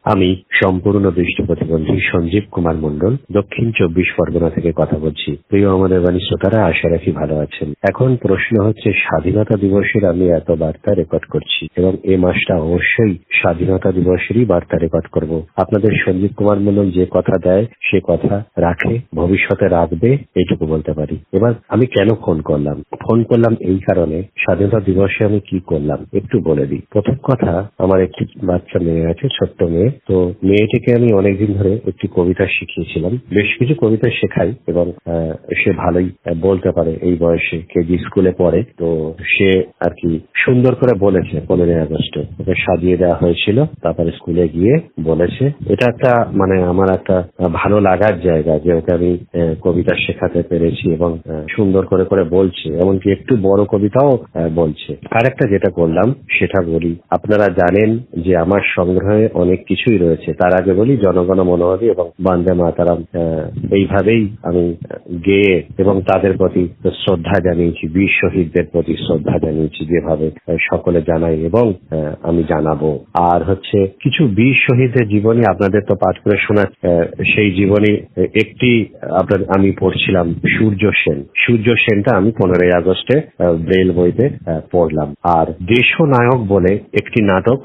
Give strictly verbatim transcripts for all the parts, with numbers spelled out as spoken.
আমি সম্পূর্ণ দৃষ্টি প্রতিবন্ধী সঞ্জীব কুমার মণ্ডল দক্ষিণ চব্বিশ পরগনা থেকে কথা বলছি। প্রিয় আমাদের বাণী শ্রোতারা, আশা রাখি ভালো আছেন। এখন প্রশ্ন হচ্ছে, স্বাধীনতা দিবসের আমি এত বার্তা রেকর্ড করছি এবং এই মাসটা অবশ্যই স্বাধীনতা দিবসেরই বার্তা রেকর্ড করব। আপনাদের সঞ্জীব কুমার মণ্ডল যে কথা দেয় সে কথা রাখে, ভবিষ্যতে রাখবে, এইটুকু বলতে পারি। এবার আমি কেন ফোন করলাম ফোন করলাম এই কারণে, স্বাধীনতা দিবসে আমি কি করলাম একটু বলে দিই। প্রথম কথা, আমার একটি বাচ্চা মেয়ে আছে, ছোট্ট মেয়ে। তো মেয়েটিকে আমি অনেকদিন ধরে একটি কবিতা শিখিয়েছিলাম, বেশ কিছু কবিতা শেখাই এবং সে ভালোই বলতে পারে। এই বয়সে কেজি স্কুলে পড়ে, তো সে আর কি সুন্দর করে বলেছে। পনেরোই আগস্টে ওকে সাজিয়ে দেওয়া হয়েছিল, তারপরে স্কুলে গিয়ে বলেছে। এটা একটা মানে আমার একটা ভালো লাগার জায়গা যে ওকে আমি কবিতা শেখাতে পেরেছি এবং সুন্দর করে করে বলছে, এমনকি একটু বড় কবিতাও বলছে। আর একটা যেটা করলাম সেটা বলি। আপনারা জানেন যে আমার সংগ্রহে অনেক কিছুই রয়েছে। তার আগে বলি, জনগণ মনোহরি এবং বন্দে মাতরম এইভাবেই আমি গেয়ে এবং তাদের প্রতি শ্রদ্ধা জানিয়েছি, বীর শহীদদের প্রতি শ্রদ্ধা জানিয়েছি যেভাবে সকলে জানাই এবং আমি জানাবো। আর হচ্ছে কিছু বীর শহীদের জীবনী আপনাদের তো পাঠ করে শোনা, সেই জীবনী একটি আপনার আমি পড়ছিলাম, সূর্য সেন। সূর্য সেনটা আমি পনেরোই আগস্টে ব্রেল বইতে পড়লাম। আর দেশনায়ক বলে একটি নাটক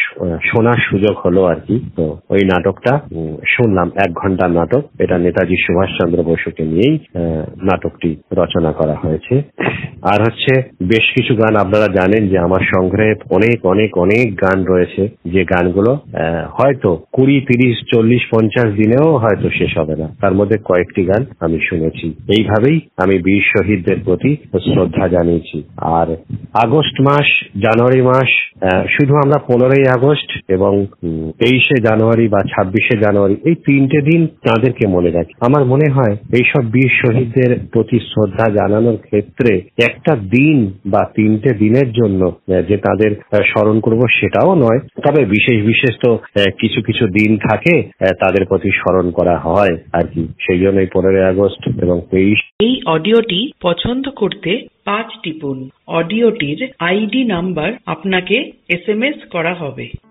শোনার সুযোগ হলো আর কি। তো ওই নাটকটা শুনলাম, এক ঘন্টার নাটক। এটা নেতাজি সুভাষচন্দ্র বসুকে নিয়েই নাটকটি রচনা করা হয়েছে। আর হচ্ছে বেশ কিছু গান আপনারা জানেন যে আমার সংগ্রহে অনেক অনেক অনেক গান রয়েছে, যে গানগুলো হয়তো কুড়ি তিরিশ চল্লিশ পঞ্চাশ দিনেও হয়তো শেষ হবে না। তার মধ্যে কয়েকটি গান আমি শুনেছি। এইভাবেই আমি বীর শহীদদের প্রতি শ্রদ্ধা জানিয়েছি। আর আগস্ট মাস, জানুয়ারি মাস, শুধু আমরা পনেরোই আগস্ট এবং তেইশে জানুয়ারি বা ছাব্বিশে জানুয়ারি এই তিনটে দিন তাদেরকে মনে রাখি। আমার মনে হয় এইসব বীর শহীদদের প্রতি শ্রদ্ধা জানানোর ক্ষেত্রে একটা দিন বা তিনটে দিনের জন্য যে তাদের স্মরণ করব সেটাও নয়, তবে বিশেষ বিশেষ তো কিছু কিছু দিন থাকে তাদের প্রতি স্মরণ করা হয় আর কি। সেই জন্যই পনেরোই আগস্ট এবং তেইশ। এই অডিওটি পছন্দ করতে পাঁচ টিপুন। অডিওটির আইডি নাম্বার আপনাকে এস এম এস করা হবে।